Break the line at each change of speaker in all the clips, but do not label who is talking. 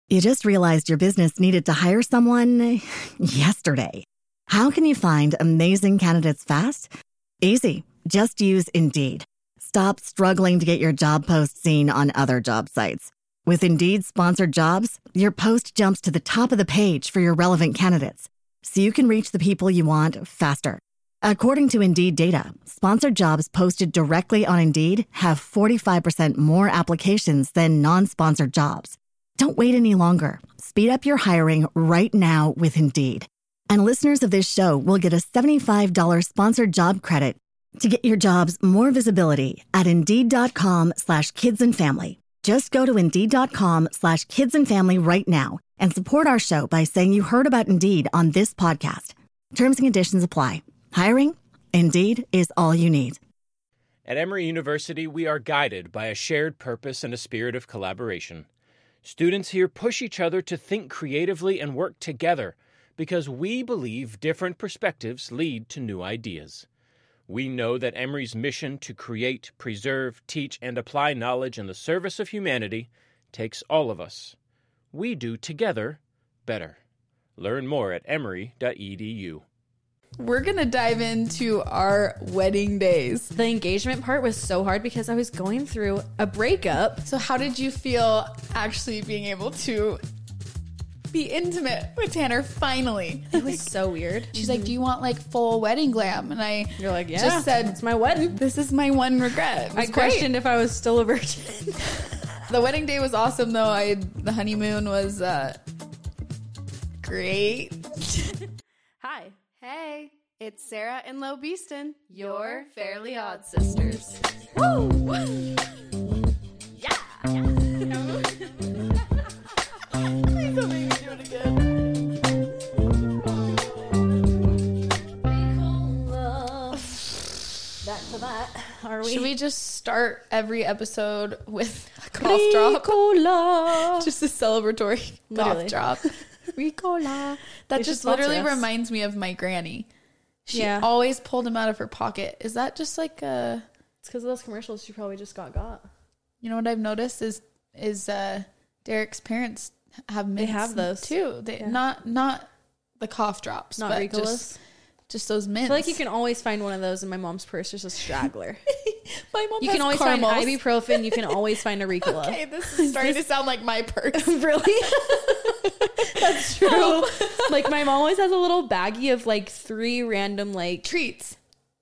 You just realized your business needed to hire someone yesterday. How can you find amazing candidates fast? Easy. Just use Indeed. Stop struggling to get your job post seen on other job sites. With Indeed sponsored jobs, your post jumps to the top of the page for your relevant candidates, so you can reach the people you want faster. According to Indeed data, sponsored jobs posted directly on Indeed have 45% more applications than non-sponsored jobs. Don't wait any longer. Speed up your hiring right now with Indeed. And listeners of this show will get a $75 sponsored job credit to get your jobs more visibility at Indeed.com/kidsandfamily. Just go to Indeed.com/kidsandfamily right now and support our show by saying you heard about Indeed on this podcast. Terms and conditions apply. Hiring? Indeed is all you need.
At Emory University, we are guided by a shared purpose and a spirit of collaboration. Students here push each other to think creatively and work together because we believe different perspectives lead to new ideas. We know that Emory's mission to create, preserve, teach, and apply knowledge in the service of humanity takes all of us. We do together better. Learn more at emory.edu.
We're going to dive into our wedding days.
The engagement part was so hard because I was going through a breakup.
So how did you feel actually being able to be intimate with Tanner finally?
It was so weird.
She's like, do you want like full wedding glam? And
You're like, yeah,
just said,
it's my wedding.
This is my one regret.
I questioned if I was still a virgin.
The wedding day was awesome though. The honeymoon was great.
Hi. Hey, it's Sarah and Lo Beeston, your Fairly Odd Sisters.
Woo! Yeah! Please don't make me do it again.
Back to that. Are we?
Should we just start every episode with a cough drop?
Ricola.
Just a celebratory
Literally.
cough drop. Ricola. That
They
just
should sponsor
literally
us.
reminds me of my granny. She
Yeah.
always pulled him out of her pocket. Is that just like a...
It's because of those commercials she probably just got.
You know what I've noticed is Derek's parents have mints.
They have those.
too. They
Yeah.
not the cough drops,
Not
but
Ricolas.
just those mints.
I feel like you can always find one of those in my mom's purse. There's a straggler.
My mom
You
has
can always
caramels.
find ibuprofen. You can always find a Ricola.
Okay, this is starting to sound like my purse.
Really? That's true. Like my mom always has a little baggie of like 3 random like
Treats.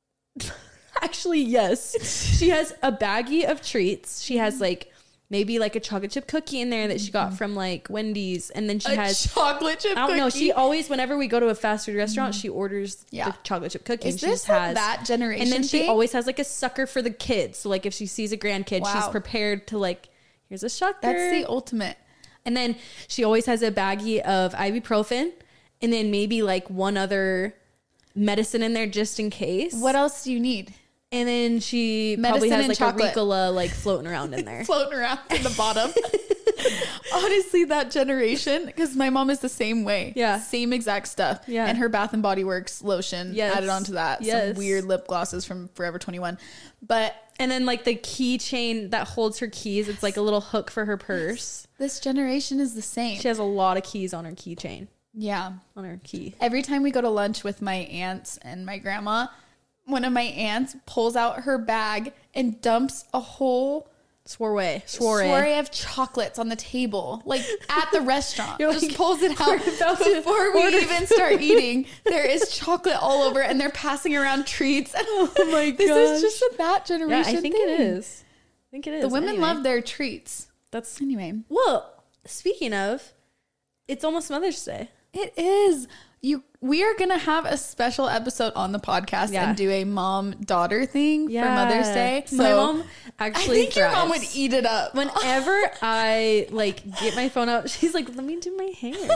Actually, yes. She has a baggie of treats. She has like maybe like a chocolate chip cookie in there that she got from like Wendy's, and then she has
chocolate chip
I don't know.
cookie?
She always, whenever we go to a fast food restaurant, she orders
Yeah.
the chocolate chip cookie.
Is
and she
this
just has
that generation
And then she
thing?
always has like a sucker for the kids. So like if she sees a grandkid, she's
Wow.
prepared to like, here's a sucker.
That's the ultimate.
And then she always has a baggie of ibuprofen, and then maybe like one other medicine in there just in case.
What else do you need?
And then she probably
Medicine
has
and
like
chocolate.
a Ricola like floating around in there.
Floating around in the bottom. Honestly, that generation, because my mom is the same way.
Yeah.
Same exact stuff.
Yeah.
And her Bath and Body Works lotion
Yes.
added onto that.
Yes.
Some weird lip glosses from Forever 21. But
And then like the keychain that holds her keys, it's like a little hook for her purse.
this generation is the same.
She has a lot of keys on her keychain,
Yeah.
on her key.
Every time we go to lunch with my aunts and my grandma, one of my aunts pulls out her bag and dumps a whole
Soiree.
soiree of chocolates on the table, like at the restaurant.
You're
Just
like,
pulls it out
about to
before we
order
even start eating. There is chocolate all over, and they're passing around treats.
Oh my gosh.
This is just a that
Yeah,
generation.
I think
thing.
it is. I think it is.
The women
Anyway,
love their treats.
That's
Anyway,
well. Speaking of, it's almost Mother's Day.
it is. We are gonna have a special episode on the podcast
Yeah.
and do a mom-daughter thing for Mother's Day. So
my mom
I
actually
think your mom would
thrives.
eat it up.
Whenever I like get my phone out, she's like, "Let me do my hair."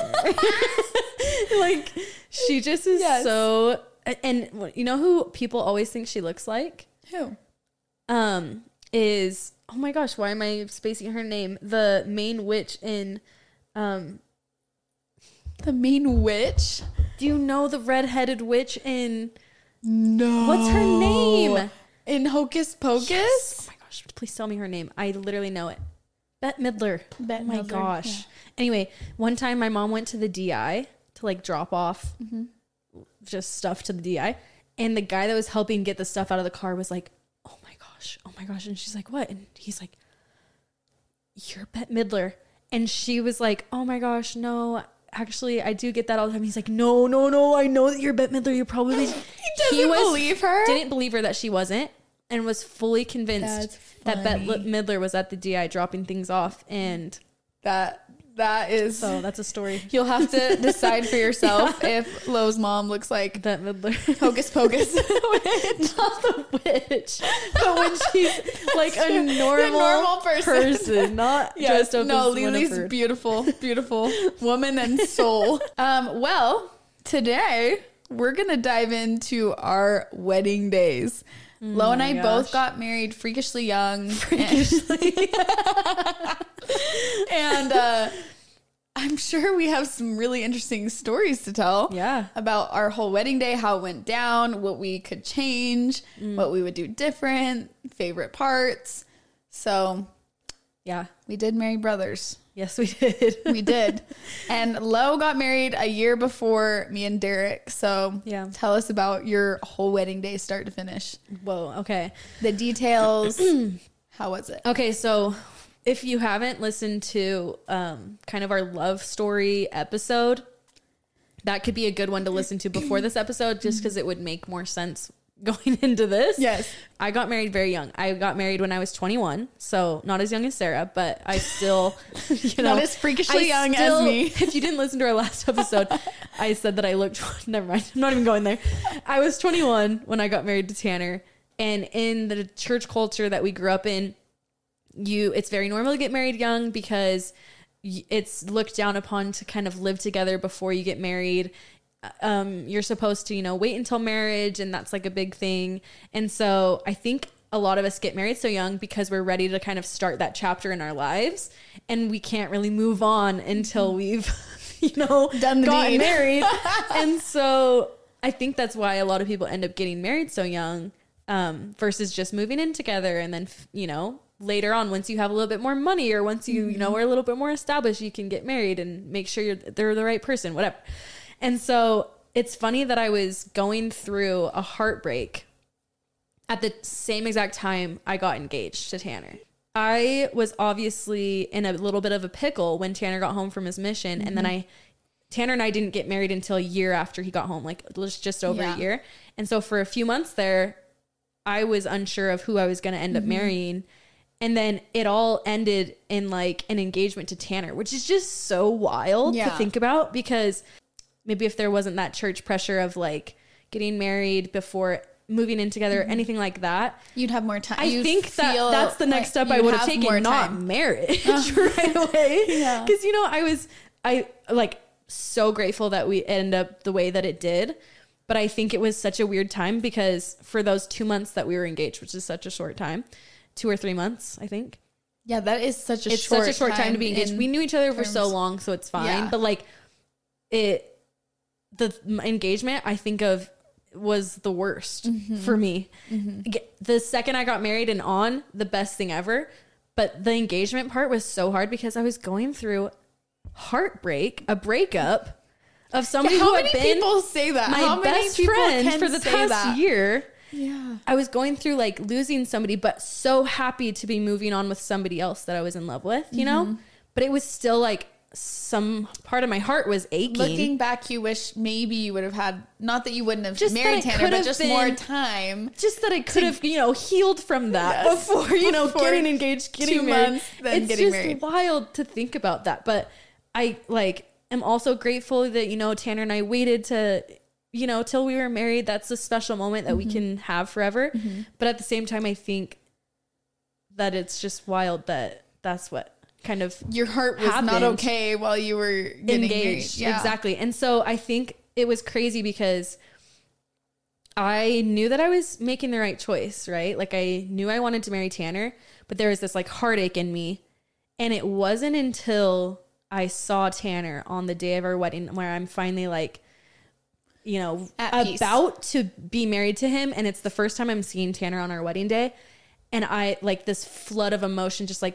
Like she just is
Yes.
so. And you know who people always think she looks like?
Who?
Is oh my gosh, why am I spacing her name? The main witch in
The main witch?
do you know the redheaded witch in
No.
what's her name?
In Hocus Pocus?
Yes. Oh my gosh, please tell me her name. I literally know it. Bette Midler.
Bette
Oh my
Midler,
gosh.
yeah.
Anyway, one time my mom went to the DI to like drop off just stuff to the DI. And the guy that was helping get the stuff out of the car was like, oh my gosh. And she's like, what? And he's like, you're Bette Midler. And she was like, oh my gosh, no, actually, I do get that all the time. He's like, no, I know that you're Bette Midler. You're probably...
He doesn't believe her?
Didn't believe her that she wasn't, and was fully convinced that Bette Midler was at the DI dropping things off. And
that is...
so that's a story.
You'll have to decide for yourself if Lo's mom looks like
Bette Midler.
Hocus Pocus.
Not the witch, but when she's like a normal person, not
Yes,
dressed up
no,
as
Lily's
Winifred.
beautiful woman and soul. Well, today we're gonna dive into our wedding days. Lo and I both got married freakishly young. And I'm sure we have some really interesting stories to tell.
Yeah.
About our whole wedding day, how it went down, what we could change, what we would do different, favorite parts. So
Yeah.
we did marry brothers.
Yes, we did.
We did. And Lo got married a year before me and Derek. So
Yeah.
tell us about your whole wedding day, start to finish.
Whoa. Okay.
The details. How was it?
Okay. So if you haven't listened to kind of our love story episode, that could be a good one to listen to before this episode, just because it would make more sense going into this.
Yes.
I got married very young. I got married when I was 21, so not as young as Sarah, but I still,
Not as freakishly young as me.
If you didn't listen to our last episode, I said that I looked, never mind, I'm not even going there. I was 21 when I got married to Tanner, and in the church culture that we grew up in, it's very normal to get married young because it's looked down upon to kind of live together before you get married. You're supposed to, wait until marriage, and that's like a big thing. And so I think a lot of us get married so young because we're ready to kind of start that chapter in our lives, and we can't really move on until we've,
Done the
gotten
deed.
married. And so I think that's why a lot of people end up getting married so young, versus just moving in together. And then, later on, once you have a little bit more money, or once you, are a little bit more established, you can get married and make sure they're the right person, whatever. And so it's funny that I was going through a heartbreak at the same exact time I got engaged to Tanner. I was obviously in a little bit of a pickle when Tanner got home from his mission. And then Tanner and I didn't get married until a year after he got home, like just over a year. And so for a few months there, I was unsure of who I was going to end up marrying. And then it all ended in like an engagement to Tanner, which is just so wild to think about, because maybe if there wasn't that church pressure of like getting married before moving in together, anything like that,
You'd have more time.
I think that's the next step I would have taken, not marriage right away.
Yeah.
Because, I like so grateful that we ended up the way that it did. But I think it was such a weird time because for those 2 months that we were engaged, which is such a short time, 2 or 3 months, I think.
Yeah, that is such a
It's
short
such a short time to be engaged. We knew each other for so long, so it's fine.
Yeah.
But like the engagement I think of was the worst for me. The second I got married and on, the best thing ever. But the engagement part was so hard because I was going through heartbreak, a breakup of somebody
How
who had
many
been
people say that?
my
How many
best
people
friend
can
for the
say
past
that?
year.
Yeah.
I was going through like losing somebody, but so happy to be moving on with somebody else that I was in love with, but it was still like some part of my heart was aching.
Looking back, you wish maybe you would have had, not that you wouldn't have
Just
married
that it
Tanner,
could
but
have
just
been-
more time.
Just that I could have, healed from that
Yes.
before,
Before
getting engaged, getting
2
married.
months, then
it's
getting
just
married.
wild to think about that. But I am also grateful that, Tanner and I waited to, till we were married. That's a special moment that we can have forever. But at the same time, I think that it's just wild that that's what kind of
Your heart was
happened.
not okay while you were getting
engaged.
married. Yeah.
Exactly. And so I think it was crazy because I knew that I was making the right choice, right? Like I knew I wanted to marry Tanner, but there was this like heartache in me. And it wasn't until I saw Tanner on the day of our wedding where I'm finally like,
At peace.
about to be married to him. And it's the first time I'm seeing Tanner on our wedding day. And I like this flood of emotion, just like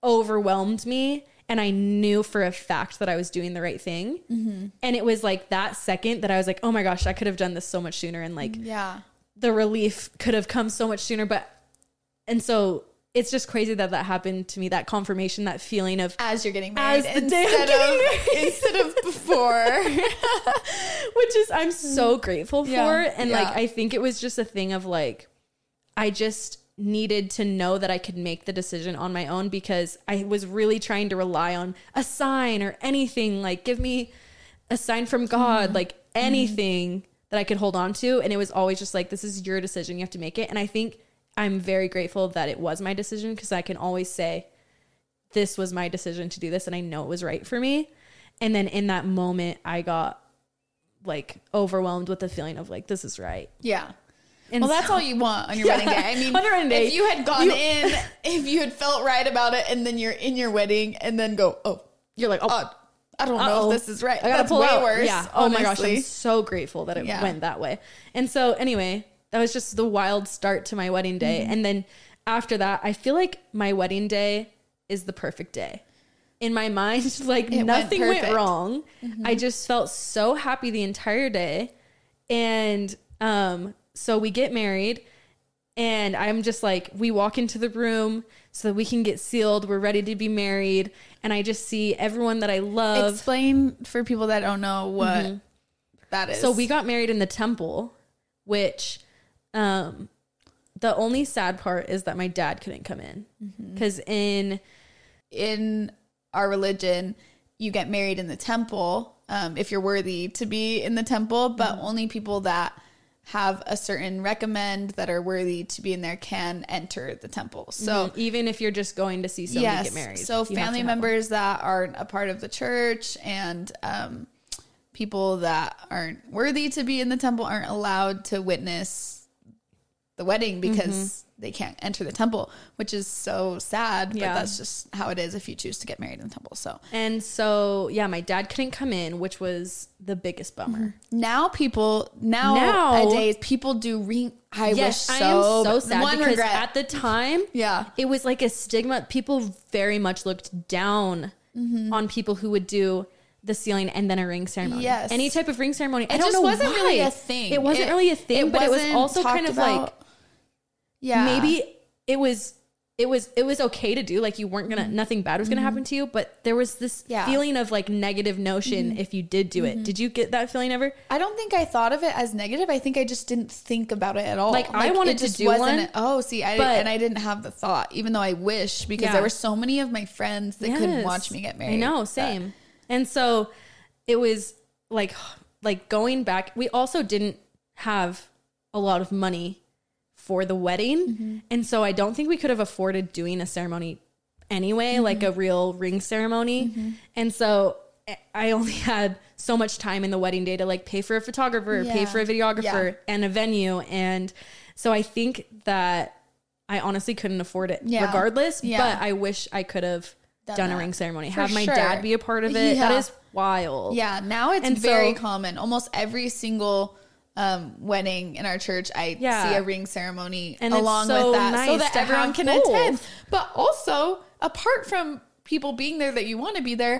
overwhelmed me. And I knew for a fact that I was doing the right thing. Mm-hmm. And it was like that second that I was like, oh my gosh, I could have done this so much sooner. And like, the relief could have come so much sooner. And so it's just crazy that happened to me, that confirmation, that feeling of
as you're getting married
instead
of before,
which is, I'm so grateful for. And like, I think it was just a thing of like, I just needed to know that I could make the decision on my own, because I was really trying to rely on a sign or anything, like give me a sign from God, like anything that I could hold on to. And it was always just like, this is your decision. You have to make it. And I think I'm very grateful that it was my decision, because I can always say, this was my decision to do this. And I know it was right for me. And then in that moment, I got like overwhelmed with the feeling of like, this is right.
Yeah.
And
well, that's all you want on your wedding day. I mean,
on your wedding day,
if you had gone if you had felt right about it, and then you're in your wedding and then go,
you're like,
I don't know if this is right.
I gotta pull
way
out.
Worse.
Yeah.
Honestly.
Oh my gosh. I'm so grateful that it went that way. And so anyway, that was just the wild start to my wedding day. And then after that, I feel like my wedding day is the perfect day. In my mind, like nothing went wrong. I just felt so happy the entire day. And, so we get married, and I'm just like, we walk into the room so that we can get sealed. We're ready to be married. And I just see everyone that I love.
Explain for people that don't know what that is.
So we got married in the temple, which, the only sad part is that my dad couldn't come in, because in
our religion, you get married in the temple, if you're worthy to be in the temple, but only people that have a certain recommend that are worthy to be in there can enter the temple. So
even if you're just going to see somebody get married.
So family members that aren't a part of the church and people that aren't worthy to be in the temple aren't allowed to witness the wedding, because they can't enter the temple, which is so sad, but that's just how it is if you choose to get married in the temple. So
my dad couldn't come in, which was the biggest bummer.
Nowadays people do ring. I am so sad,
because at the time, it was like a stigma. People very much looked down on people who would do the sealing and then a ring ceremony.
Yes.
Any type of ring ceremony.
I don't know. It wasn't really a thing.
It wasn't really a thing, but it was also kind of like, maybe it was okay to do, like you weren't gonna, nothing bad was gonna happen to you, but there was this feeling of like negative notion if you did do it. Did you get that feeling ever?
I don't think I thought of it as negative. I think I just didn't think about it at all.
Like I wanted to do one.
I didn't have the thought, even though I wish, because there were so many of my friends that couldn't watch me get married.
I know, same. And so it was like going back, we also didn't have a lot of money for the wedding. And so I don't think we could have afforded doing a ceremony anyway, like a real ring ceremony. And so I only had so much time in the wedding day to like pay for a photographer, pay for a videographer and a venue. And so I think that I honestly couldn't afford it regardless, but I wish I could have done a ring ceremony, have my dad be a part of it. That is wild.
Yeah. Now it's very common. Almost every single wedding in our church, I see a ring ceremony and along with that, so that everyone can attend. But also, apart from people being there that you want to be there,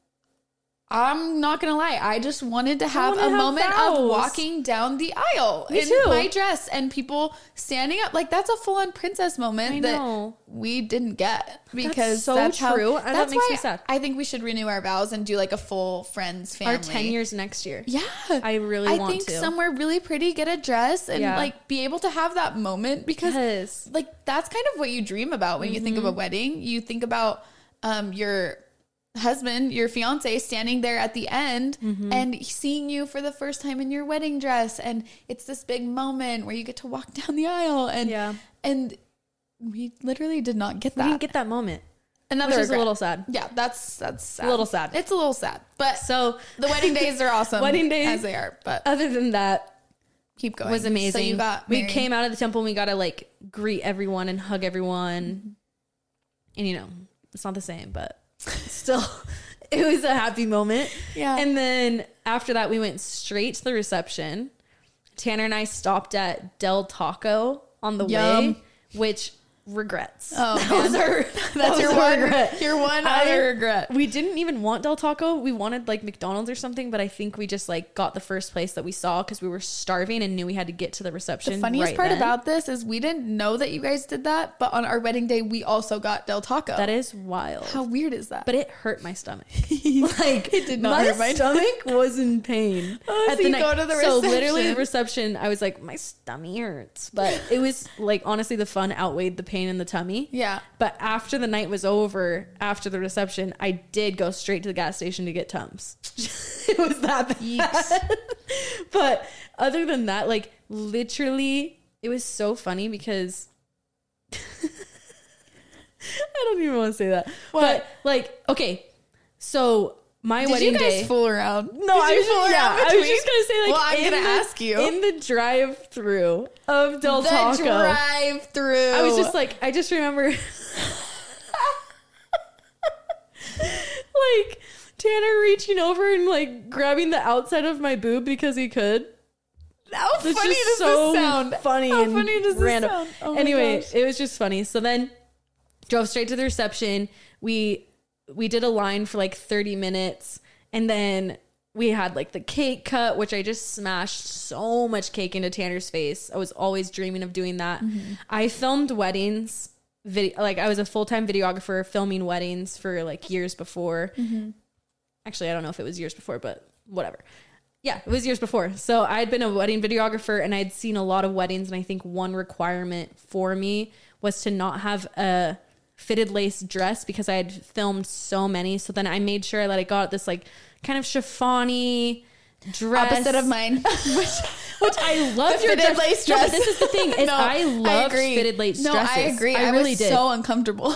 I'm not gonna lie, I just wanted to have a moment of walking down the aisle in my dress and people standing up. Like that's a full-on princess moment that we didn't get, because that's true. That makes me sad. I think we should renew our vows and do like a full friends family.
Our 10 years next year.
Yeah,
I want to.
Somewhere really pretty, get a dress and like be able to have that moment, because like that's kind of what you dream about when you think of a wedding. You think about your husband, your fiance, standing there at the end and seeing you for the first time in your wedding dress, and it's this big moment where you get to walk down the aisle, and we literally did not get that.
We didn't get that moment.
Which is
a little sad.
Yeah, that's sad.
A little sad.
It's a little sad. But
so
the wedding days are awesome.
Wedding days
as they are. But
other than that,
keep going.
Was amazing.
So you got
we came out of the temple and we got to like greet everyone and hug everyone. And you know, it's not the same, but still it was a happy moment.
Yeah.
And then after that we went straight to the reception. Tanner and I stopped at Del Taco on the way, which regrets.
Oh, That's your
was a
one
regret.
Your one
I-
other regret.
We didn't even want Del Taco. We wanted like McDonald's or something, but I think we just like got the first place that we saw because we were starving and knew we had to get to the reception.
The funniest
right
part
then.
about this is we didn't know that you guys did that, but on our wedding day, we also got Del Taco.
That is wild.
How weird is that?
But it hurt my stomach. Like
It did not hurt my
stomach was in pain.
Oh, so you go to the
So
reception.
literally the reception, I was like, my stomach hurts. But it was like honestly the fun outweighed the pain in the tummy.
Yeah.
But after the night was over, after the reception, I did go straight to the gas station to get Tums. It was that bad. But other than that, like literally, it was so funny because I don't even want to say that.
What?
But like, okay, so my
Did
wedding
you guys
day.
fool around?
No,
Did
I
you
was,
fool
yeah,
around
I was
between?
just gonna say like.
Well, I'm
in
gonna
the-
ask you.
in the drive-through of Del
The
Taco.
drive-through.
I was just like, I just remember, like Tanner reaching over and like grabbing the outside of my boob because he could.
how
It's
funny
just
does
so
this sound?
funny
How
and
funny does this
random.
sound? Oh my
Anyway,
gosh.
it was just funny. So then drove straight to the reception. We did a line for like 30 minutes and then we had like the cake cut, which I just smashed so much cake into Tanner's face. I was always dreaming of doing that. I filmed weddings, like I was a full-time videographer filming weddings for like years before. Actually, I don't know if it was years before, but whatever. Yeah, it was years before. So I'd been a wedding videographer and I'd seen a lot of weddings. And I think one requirement for me was to not have a fitted lace dress because I had filmed so many. So then I made sure that I got this like kind of chiffon-y dress.
Opposite of mine.
Which I loved
The
your
fitted
dress.
lace
No, but
dress.
this is the thing is
No,
I loved
agree.
fitted lace
No,
dresses.
I agree.
I really
was
did.
so uncomfortable.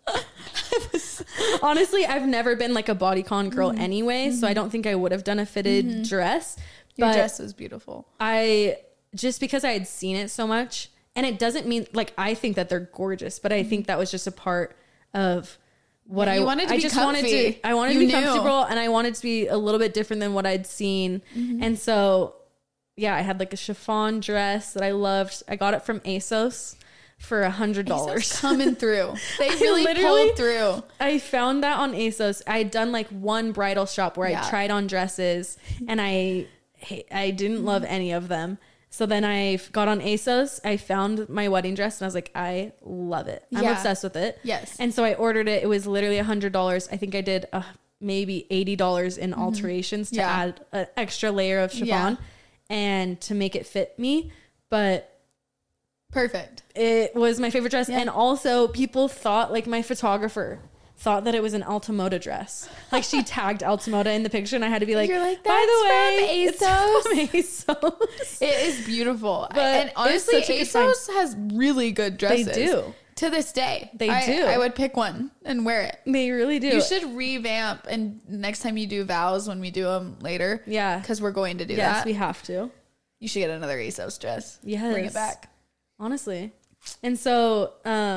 Honestly, I've never been like a bodycon girl anyway, so I don't think I would have done a fitted dress.
Your
But
dress was beautiful.
I just because I had seen it so much, and it doesn't mean like I think that they're gorgeous, but I think that was just a part of what
Yeah,
I
you wanted to
I
be
just
comfy.
wanted to. I wanted
You
to be
knew.
comfortable, and I wanted to be a little bit different than what I'd seen, and so yeah, I had like a chiffon dress that I loved. I got it from ASOS for $100.
Coming through. They really
literally-
pulled through.
I found that on ASOS. I had done like one bridal shop where
Yeah.
I tried on dresses and I didn't love any of them. So then I got on ASOS. I found my wedding dress and I was like, I love it. I'm
Yeah.
obsessed with it.
Yes.
And so I ordered it. It was literally $100. I think I did maybe $80 in alterations to
Yeah.
add an extra layer of chiffon
Yeah.
and to make it fit me. But
Perfect.
it was my favorite dress.
Yeah.
And also people thought, like my photographer thought that it was an Altamoda dress. Like she tagged Altamoda in the picture and I had to be like,
You're like,
by the
"That's
way,
from
it's from ASOS.
It is beautiful.
But
And
it was
honestly,
such a good time.
ASOS has really good dresses.
do.
To this day.
They
I
do.
I would pick one and wear it.
They really do.
You should revamp, and next time you do vows, when we do them later,
Yeah.
because we're going to do
Yes,
that.
we have to.
You should get another ASOS dress.
Yes.
Bring it back.
Honestly. And so,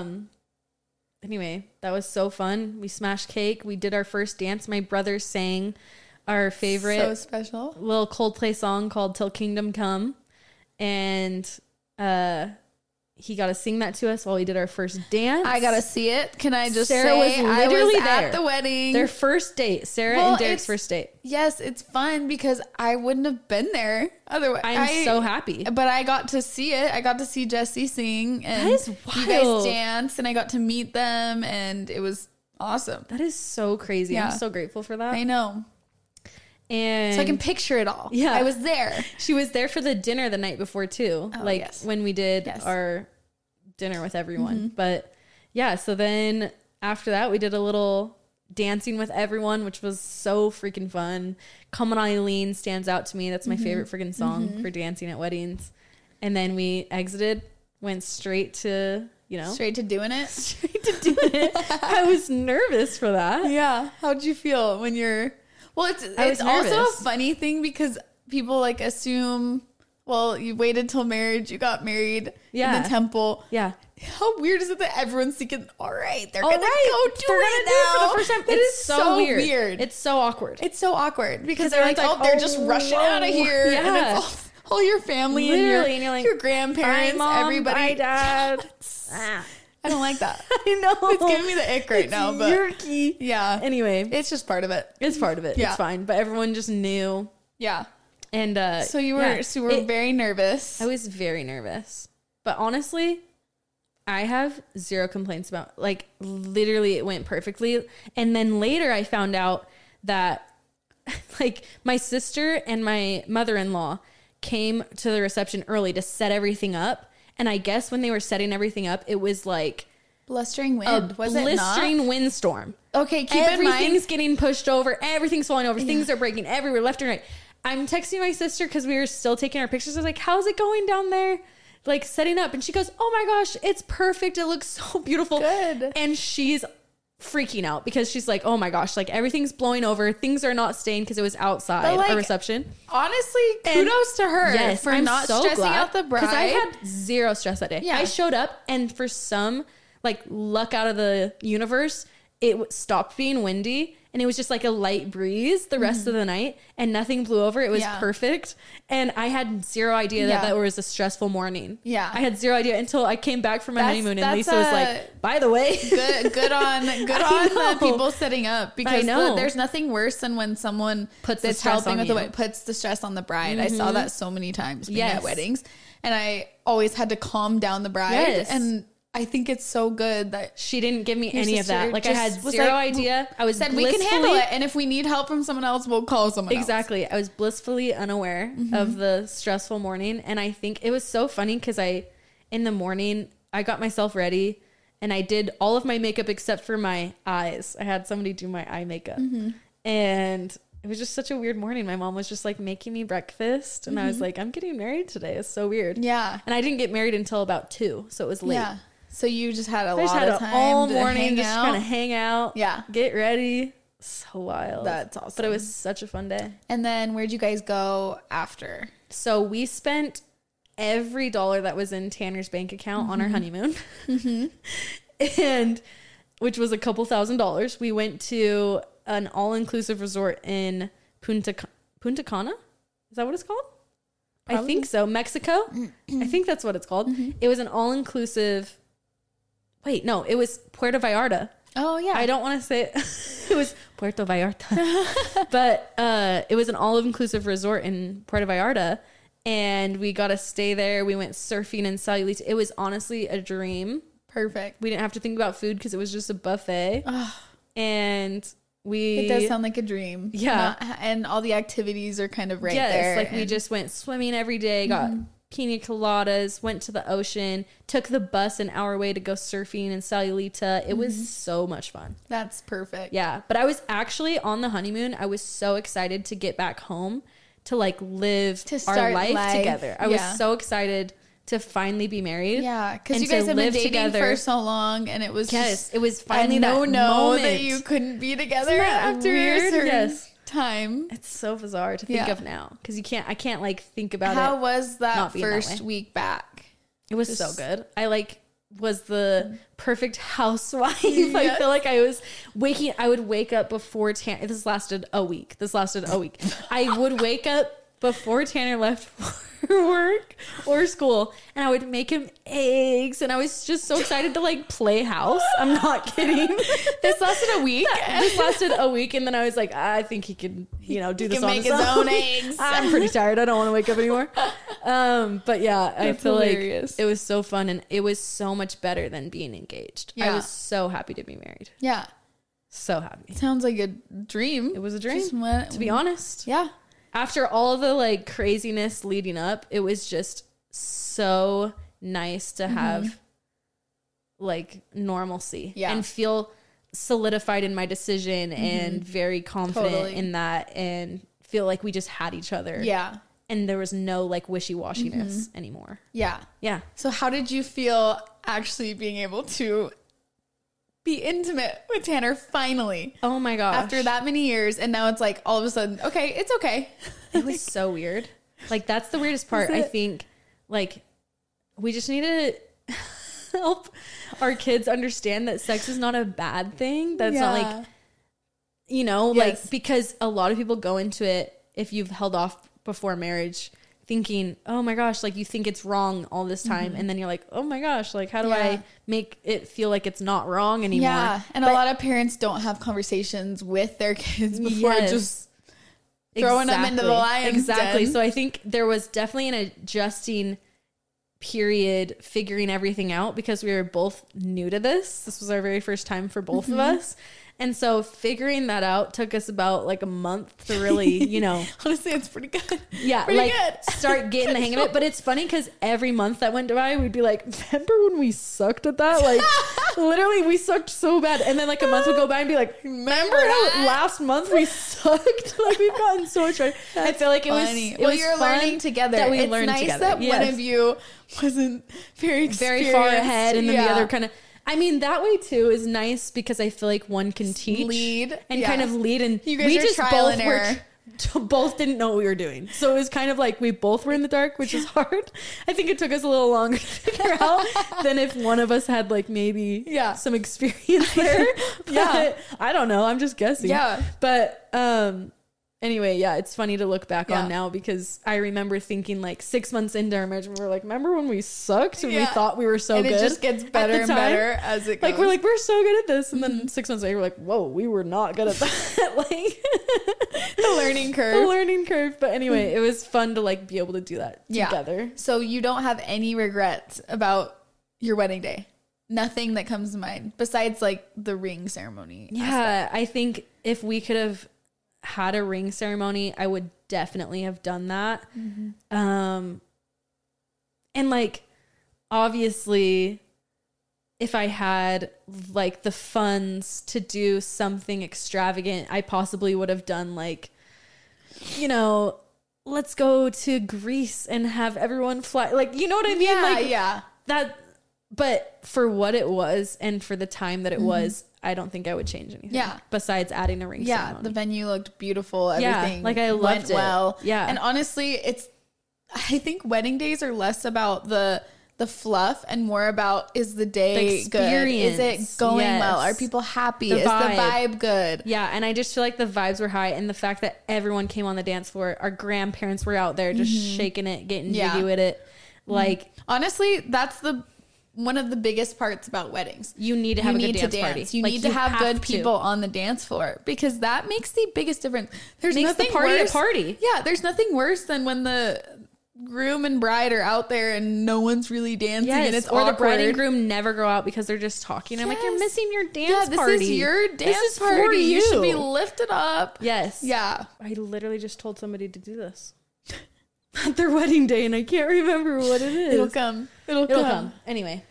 anyway, that was so fun. We smashed cake. We did our first dance. My brother sang our favorite
So special.
little Coldplay song called Till Kingdom Come. And he got to sing that to us while we did our first dance.
I gotta see it. Can I just
Sarah
say
was
I
literally
was
there.
at the wedding?
Their first date, Sarah
Well,
and Derek's
it's-
first date.
Yes, it's fun because I wouldn't have been there otherwise.
I'm so happy.
But I got to see it. I got to see Jesse sing, and
That is
you
wild.
guys dance, and I got to meet them, and it was awesome.
That is so crazy.
Yeah.
I'm so grateful for that.
I know,
And
so I can picture it all.
Yeah.
I was there.
she was there for the dinner the night before too.
Oh,
like
yes.
when we did
Yes.
our dinner with everyone. But yeah, so then after that we did a little dancing with everyone, which was so freaking fun. Come On Eileen stands out to me. That's my favorite freaking song for dancing at weddings. And then we exited, went straight to, you know,
Straight to doing it.
straight to doing it. I was nervous for that.
Yeah. How'd you feel when you're? Well, it's
was
also
nervous.
a funny thing because people like assume. Well, you waited till marriage. You got married in
Yeah.
the temple.
Yeah.
How weird is it that everyone's thinking, all right, they're
All
gonna
right,
go do
we're
it
gonna
now.
do it for the first time.
It
It's
is
so weird. It's so awkward.
It's so awkward because
they're
they're like,
like,
oh, they're just
oh,
rushing out of
whoa.
here.
Yeah.
And it's all your family
Literally,
and
and you're like,
your grandparents,
bye, Mom,
everybody.
bye, Dad. Ah.
I don't like that.
I know.
It's giving me the ick right now, but
Yerky.
yeah.
Anyway,
It's just part of it.
it's part of it.
Yeah.
It's fine. But everyone just knew.
Yeah.
And
So you were very nervous.
I was very nervous. But honestly, I have zero complaints about, like, literally it went perfectly. And then later I found out that like my sister and my mother-in-law came to the reception early to set everything up. And I guess when they were setting everything up, it was like
blistering
a
wind. Was it
blistering
not?
windstorm.
Okay, keep in mind.
Everything's getting pushed over. Everything's falling over. Things are breaking everywhere, left and right. I'm texting my sister because we were still taking our pictures. I was like, how's it going down there? Like setting up. And she goes, oh my gosh, it's perfect. It looks so beautiful.
Good.
And she's freaking out because she's like, oh my gosh, like everything's blowing over. Things are not staying because it was outside
But, like,
a reception.
Honestly, kudos to her
Yes,
for
I'm
not
so
stressing
glad,
out the bride.
because I had zero stress that day.
Yeah.
I showed up, and for some like luck out of the universe, it stopped being windy, and it was just like a light breeze the rest of the night, and nothing blew over. It was
Yeah.
perfect, and I had zero idea that
Yeah.
that was a stressful morning.
Yeah.
I had zero idea until I came back from my
That's-
honeymoon, and
that's
Lisa was like, "By the way,
good on
know.
the people setting up, because
know.
there's nothing worse than when someone
Puts the
that's
stress
helping
on
with the
you.
wedding puts the stress on the bride. I saw that so many times being
Yes.
at weddings, and I always had to calm down the bride.
Yes.
And I think it's so good that
she didn't give me
your
any of
sister
that. Like I had
just was
zero
like,
idea. I was
said we can handle
blissfully-
it, and if we need help from someone else, we'll call someone else.
Exactly. I was blissfully unaware of the stressful morning. And I think it was so funny because in the morning, I got myself ready and I did all of my makeup except for my eyes. I had somebody do my eye makeup. And it was just such a weird morning. My mom was just like making me breakfast. And I was like, I'm getting married today. It's so weird.
Yeah.
And I didn't get married until about 2. So it was late.
Yeah. So you just had a
I just
lot
had
of
it
time
all
to
morning,
hang
just
out.
kind of hang out.
Yeah.
Get ready. So wild.
That's awesome.
But it was such a fun day.
And then where'd you guys go after?
So we spent every dollar that was in Tanner's bank account on our honeymoon. And which was a couple $1,000s. We went to an all-inclusive resort in Punta Cana. Is that what it's called? I think so. Mexico. I think that's what it's called. It was an all-inclusive. Wait, no, it was Puerto Vallarta.
Oh yeah.
I don't want to say it. It was Puerto Vallarta. But it was an all-inclusive resort in Puerto Vallarta. And we got to stay there. We went surfing in Sayulita. It was honestly a dream.
Perfect.
We didn't have to think about food because it was just a buffet. And
It does sound like a dream.
Yeah.
And all the activities are kind of right
yes,
there.
like we
and-
just went swimming every day, got pina coladas, went to the ocean, took the bus an hour away to go surfing in Sayulita. It was so much fun.
That's perfect.
Yeah. But I was actually on the honeymoon. I was so excited to get back home to like live
To
our
start
life
life.
together. I
Yeah.
was so excited to finally be married.
Yeah, because
and
you guys
to
have been
live
dating
together.
for so long, and it was
Yes,
just
it was finally
a
that
no
moment.
that you couldn't be together
Isn't that
after a
weird?
certain
Yes.
time.
It's so bizarre to think
Yeah.
of now because I can't like think about
How
it.
was that
not being that
first
way.
week back?
It was
Just-
so good. I like was the perfect housewife. I
Yes.
feel like I would wake up before Tanner. This lasted a week. I would wake up before Tanner left for work or school, and I would make him eggs, and I was just so excited to like play house. I'm not kidding.
This lasted a week.
This lasted a week, and then I was like, I think he can, do this
can
on
make
his
his
own.
own eggs.
I'm pretty tired. I don't want to wake up anymore. But yeah, I
That's
feel
hilarious.
like it was so fun, and it was so much better than being engaged. I
Yeah.
was so happy to be married.
Yeah,
So happy.
sounds like a dream.
It was a dream,
Just went-
to be honest.
Yeah,
After all the like craziness leading up, it was just so nice to have like normalcy
Yeah.
and feel solidified in my decision and very confident
Totally.
in that and feel like we just had each other.
yeah,
And there was no like wishy-washiness anymore.
yeah.
Yeah.
So how did you feel actually being able to be intimate with Tanner finally?
Oh my gosh.
After that many years, and now it's like all of a sudden, okay, it's okay.
It was so weird. Like that's the weirdest part. I think like we just need to help our kids understand that sex is not a bad thing. That's not like,
Yes.
like because a lot of people go into it if you've held off before marriage thinking, oh my gosh, like you think it's wrong all this time. And then you're like, oh my gosh, like how do I make it feel like it's not wrong anymore?
Yeah. And a lot of parents don't have conversations with their kids before just throwing them into the lion's den.
So I think there was definitely an adjusting period figuring everything out because we were both new to this. This was our very first time for both of us. And so figuring that out took us about like a month to really, you know.
Honestly, it's pretty good.
Yeah,
pretty
like
good.
Start getting the hang of it. But it's funny because every month that went by, we'd be like, remember when we sucked at that? Like, literally, we sucked so bad. And then like a month would go by and be like, remember how last month we sucked? Like, we've gotten so much better. I feel like it
funny.
was
You're learning together.
That we
it's
learned
nice
together.
that one of you wasn't very
far ahead, and then the other kind of. I mean, that way too is nice because I feel like one can teach,
lead,
and kind of lead, and
you guys
we
are
just
trial
both
and error.
both didn't know what we were doing. So it was kind of like we both were in the dark, which is hard. I think it took us a little longer to figure out than if one of us had like maybe some experience there. But I don't know. I'm just guessing.
Yeah.
But anyway, it's funny to look back on now because I remember thinking like 6 months into our marriage, we were like, remember when we sucked and we thought we were so good?
And it just gets better and better as it goes.
Like, we're like, we're so good at this. And then 6 months later, we're like, whoa, we were not good at that. Like,
the learning curve.
The learning curve. But anyway, it was fun to like be able to do that together.
So you don't have any regrets about your wedding day? Nothing that comes to mind besides like the ring ceremony?
Yeah, I think if we could have had a ring ceremony, I would definitely have done that. And like, obviously, if I had like the funds to do something extravagant, I possibly would have done like, you know, let's go to Greece and have everyone fly. Like, you know what I mean? That, but for what it was and for the time that it was, I don't think I would change anything. Yeah. Besides adding a ring ceremony.
The venue looked beautiful. Everything
like I loved it.
Well.
Yeah.
And honestly, I think wedding days are less about the fluff and more about, is the day good? Is it going well? Are people happy? Is the vibe good?
Yeah. And I just feel like the vibes were high, and the fact that everyone came on the dance floor, our grandparents were out there just shaking it, getting jiggy with it. Like,
honestly, that's one of the biggest parts about weddings.
You need to have a good dance party.
You need to have good people on the dance floor because that makes the biggest difference. There's
makes
nothing
the party
worse.
a party.
Yeah, there's nothing worse than when the groom and bride are out there and no one's really dancing and it's awkward.
The bride and groom never go out because they're just talking. I'm like, you're missing your dance party.
This is your dance party.
For you.
You should be lifted up.
Yes.
Yeah.
I literally just told somebody to do this at their wedding day, and I can't remember what it is.
It'll come. It'll come.
Anyway.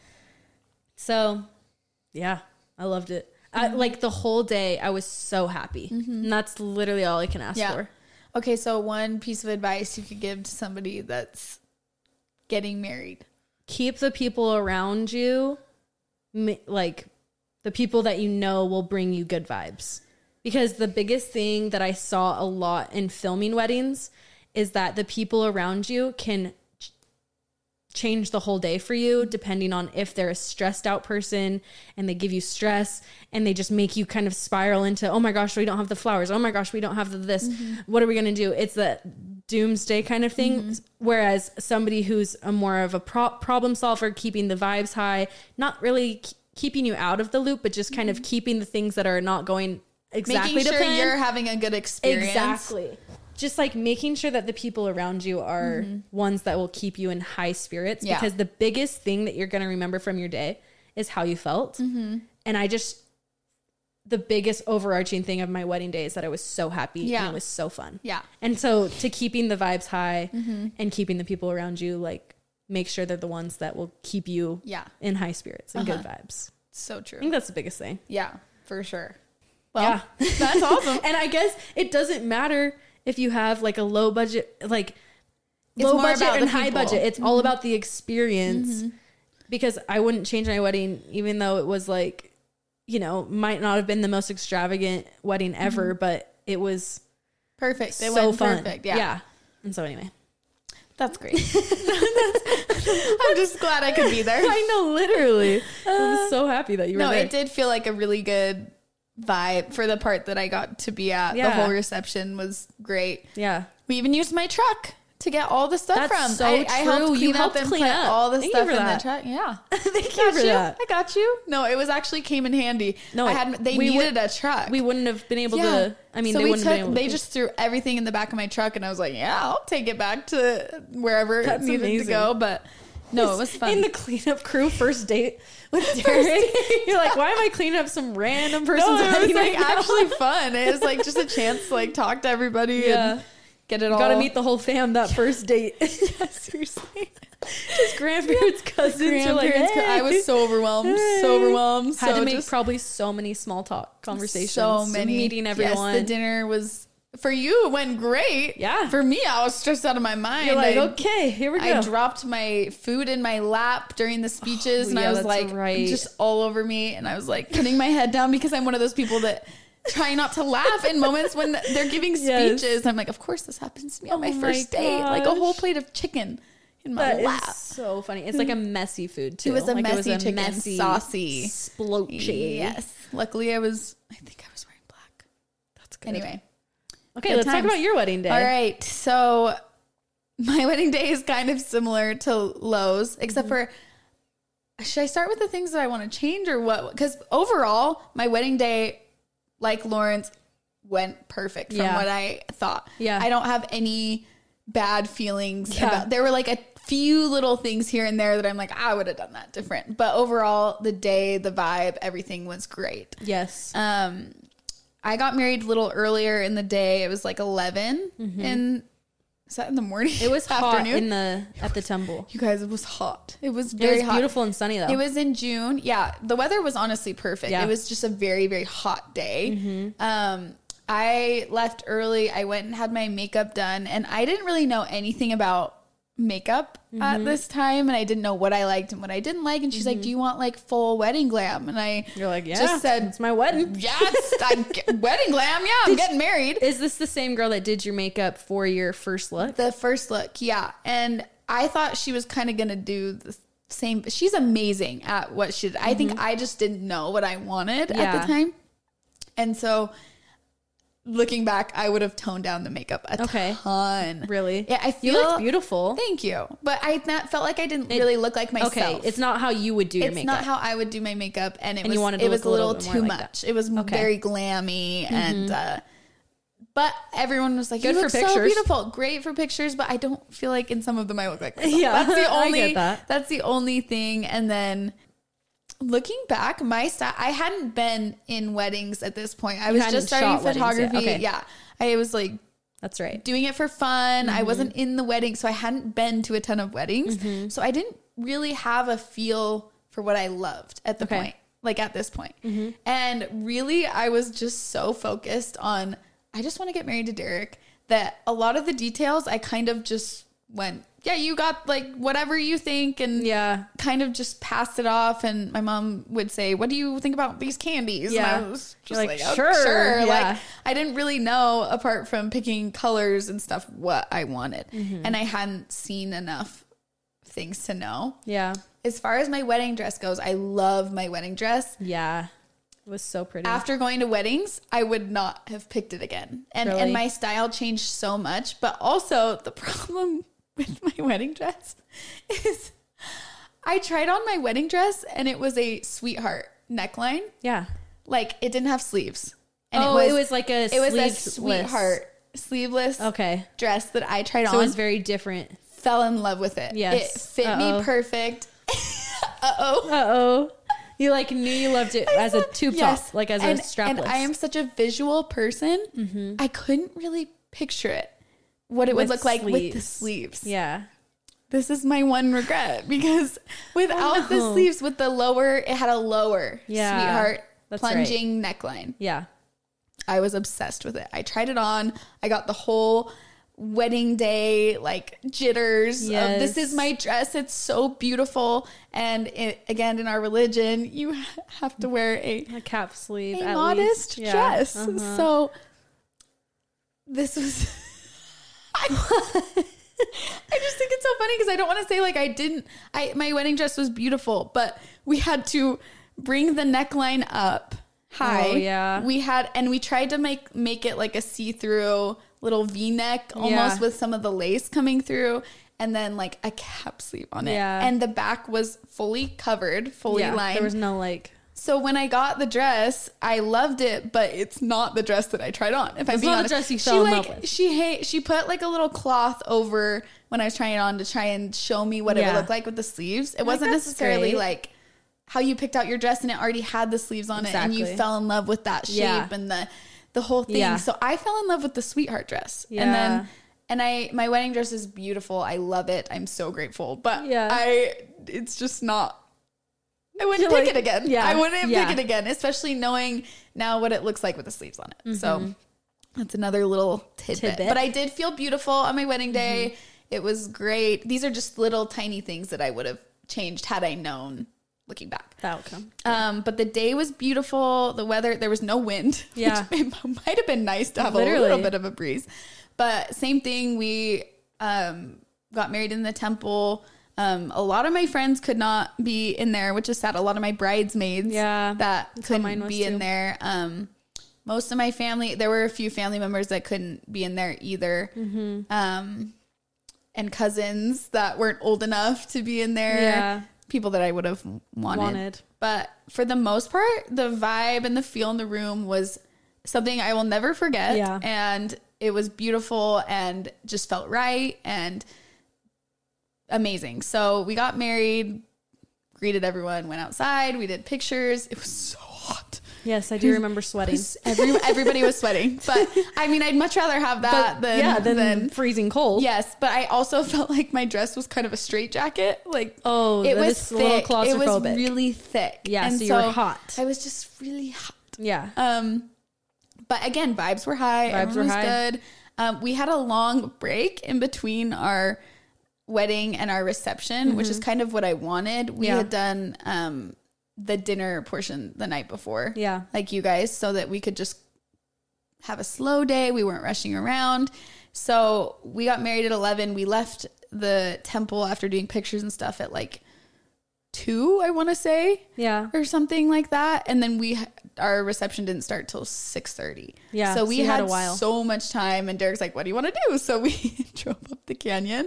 So, yeah, I loved it. Like the whole day, I was so happy. And that's literally all I can ask for.
Okay, so one piece of advice you could give to somebody that's getting married.
Keep the people around you, like the people that you know will bring you good vibes. Because the biggest thing that I saw a lot in filming weddings is that the people around you can change the whole day for you depending on if they're a stressed out person and they give you stress and they just make you kind of spiral into, oh my gosh, we don't have the flowers, oh my gosh, we don't have this, what are we going to do? It's that doomsday kind of thing. Whereas somebody who's a more of a problem solver, keeping the vibes high, not really keeping you out of the loop, but just kind of keeping the things that are not going exactly
making
to
sure
plan.
You're having a good experience.
Exactly. Just like making sure that the people around you are ones that will keep you in high spirits, because the biggest thing that you're going to remember from your day is how you felt. And the biggest overarching thing of my wedding day is that I was so happy and it was so fun. Yeah. And so to keeping the vibes high and keeping the people around you, like, make sure they're the ones that will keep you in high spirits and good vibes.
So true.
I think that's the biggest thing.
Yeah, for sure. Well, that's awesome.
And I guess it doesn't matter if you have like a low budget, like
it's
low budget and high budget. It's all about the experience, because I wouldn't change my wedding, even though it was like, you know, might not have been the most extravagant wedding ever, but it was
perfect. It
so
went
fun.
Perfect. Yeah.
And so anyway,
that's great. I'm just glad I could be there.
I know, literally. I was so happy that you were there.
No, it did feel like a really good vibe for the part that I got to be at. The whole reception was great.
Yeah.
We even used my truck to get all the stuff
That's
from.
so
I helped
true.
clean
You
up
helped
and
clean
put
up.
all the
Thank you
stuff
for
in the
that.
truck. Yeah.
Thank you for that.
I got you. No, it was actually came in handy.
No,
they
we
needed a truck.
We wouldn't have been able to. I mean,
so
they wouldn't have been able to.
They just threw everything in the back of my truck, and I was like, "Yeah, I'll take it back to wherever it
That's
needed
amazing.
to go." But no, it was fun.
In the cleanup crew first date with Derek. You're like, why am I cleaning up some random person's
no, it was
wedding
like
right now?
actually fun. It was like just a chance to like talk to everybody and get it all.
Got to meet the whole fam that first date.
Yeah, seriously.
Just grandparents, cousins. You're like, hey.
I was so overwhelmed. So overwhelmed.
Had
so
to make
just
probably so many small talk conversations.
so many
meeting everyone.
Yes, the dinner was for you. It went great.
Yeah.
For me, I was stressed out of my mind.
You're like, okay, here we go.
I dropped my food in my lap during the speeches, and I was
that's
like,
right.
just all over me, and I was like putting my head down because I'm one of those people that try not to laugh in moments when they're giving
Yes.
speeches. I'm like, of course this happens to me on my
Oh my
first date, like a
gosh.
whole plate of chicken in my
That
lap.
is so funny. It's like a messy food too.
It was a
Like,
messy chicken,
messy,
saucy,
splotchy.
Yes. Luckily, I think I was wearing black.
That's good.
Anyway.
Okay,
Good
let's talk
times.
about your wedding day.
All right. So my wedding day is kind of similar to Lowe's, except for, should I start with the things that I want to change or what? Because overall, my wedding day, like Lauren's, went perfect from
Yeah.
what I thought.
Yeah.
I don't have any bad feelings
Yeah.
about. There were like a few little things here and there that I'm like, I would have done that different. But overall, the day, the vibe, everything was great.
Yes.
I got married a little earlier in the day. It was like 11 in, is that in the morning?
It was hot
afternoon.
at the temple.
You guys, it was hot. It was
It
very
was
hot.
beautiful and sunny though.
It was in June. Yeah. The weather was honestly perfect.
Yeah.
It was just a very, very hot day. I left early. I went and had my makeup done, and I didn't really know anything about makeup at this time, and I didn't know what I liked and what I didn't like. And she's like, do you want like full wedding glam? And I
You're like, yeah,
just said,
it's my wedding.
yes, wedding glam. Yeah, I'm getting married.
Is this the same girl that did your makeup for your first look?
The first look, yeah. And I thought she was kind of going to do the same. She's amazing at what she did. I think I just didn't know what I wanted at
Yeah.
the time. And so looking back, I would have toned down the makeup a ton.
Really?
Yeah, I feel
You look beautiful.
Thank you. But I felt like I didn't really look like myself.
Okay, it's not how you would do your
It's
makeup.
not how I would do my makeup, and
you wanted to
it was
look
a
a little
little
bit
too
more like
much.
that.
It was very glammy, and but everyone was like,
Good
"You
for
look so
pictures.
beautiful, great for pictures." But I don't feel like in some of them I look like myself.
Yeah,
That's the
I
only.
get that.
That's the only thing. And then looking back, my style. I hadn't been in weddings at this point. I was
hadn't
just starting
shot weddings yet.
photography.
Okay.
Yeah, I was like
That's right.
doing it for fun. I wasn't in the wedding, so I hadn't been to a ton of weddings. So I didn't really have a feel for what I loved at the point, like at this point. And really, I was just so focused on, I just want to get married to Derek, that a lot of the details, I kind of just went, yeah, you got like whatever you think, and
Yeah.
kind of just passed it off. And my mom would say, what do you think about these candies?
Yeah.
And I was just
You're
like,
like,
oh,
sure.
sure.
Yeah.
Like, I didn't really know, apart from picking colors and stuff, what I wanted. And I hadn't seen enough things to know.
Yeah.
As far as my wedding dress goes, I love my wedding dress.
Yeah. It was so pretty.
After going to weddings, I would not have picked it again. And
Really?
and my style changed so much. But also the problem with my wedding dress is I tried on my wedding dress and it was a sweetheart neckline.
Yeah.
Like it didn't have sleeves. And
it was like a
it was a
sleeveless-
sweetheart sleeveless
Okay.
dress that I tried
So
on.
it was very different.
Fell in love with it.
Yes.
It fit
Uh-oh.
me perfect. Uh-oh.
Uh-oh. You like knew you loved it as a tube top, like as a strapless.
And I am such a visual person. I couldn't really picture it, what it would
With
look like with the
sleeves.
sleeves.
Yeah.
This is my one regret because without the
no.
sleeves, with the lower, it had a lower
Yeah,
sweetheart
that's
plunging neckline.
Yeah.
I was obsessed with it. I tried it on. I got the whole wedding day like jitters of this is
Yes.
my dress. It's so beautiful. And again, in our religion, you have to wear a
cap sleeve.
a
at
modest
least. Yeah.
dress.
Uh-huh.
So this was I just think it's so funny because I don't want to say like my wedding dress was beautiful, but we had to bring the neckline up high.
Oh, yeah.
We tried to make it like a see-through little V-neck almost with some of the lace coming through, and then like a cap sleeve on it.
Yeah.
And the back was fully covered, fully lined.
There was no like.
So when I got the dress, I loved it, but it's not the dress that I tried on. If I'm being honest,
the dress you fell in love with.
She put like a little cloth over when I was trying it on to try and show me what it would look like with the sleeves. It wasn't necessarily like how you picked out your dress and it already had the sleeves on it, and you fell in love with that shape and the whole thing. Yeah. So I fell in love with the sweetheart dress, and then my wedding dress is beautiful. I love it. I'm so grateful, but it's just not. I wouldn't pick it again. Yeah. I wouldn't pick it again, especially knowing now what it looks like with the sleeves on it. So that's another little tidbit. But I did feel beautiful on my wedding day. It was great. These are just little tiny things that I would have changed had I known looking back.
The outcome.
But the day was beautiful. The weather, there was no wind.
Yeah.
Which it might have been nice to have a little bit of a breeze. But same thing, we got married in the temple. A lot of my friends could not be in there, which is sad. A lot of my bridesmaids that couldn't be in there. Most of my family, there were a few family members that couldn't be in there either. And cousins that weren't old enough to be in there. Yeah. People that I would have wanted. But for the most part, the vibe and the feel in the room was something I will never forget. Yeah. And it was beautiful and just felt right and amazing. So we got married, greeted everyone, went outside, we did pictures. It was so hot.
Yes, I do remember sweating.
Everybody was sweating. But I mean, I'd much rather have that than
freezing cold.
Yes, but I also felt like my dress was kind of a straitjacket. Like,
it was thick. A little claustrophobic.
It was really thick.
Yeah, and so you were hot.
I was just really hot.
Yeah.
But again, vibes were high. Everyone was good. We had a long break in between our wedding and our reception, which is kind of what I wanted. We had done the dinner portion the night before, like you guys, so that we could just have a slow day. We weren't rushing around. So we got married at 11. We left the temple after doing pictures and stuff at like 2, I want to say, or something like that. And then our reception didn't start till 6:30. Yeah, so we had a while. So much time. And Derek's like, "What do you want to do?" So we drove up the canyon.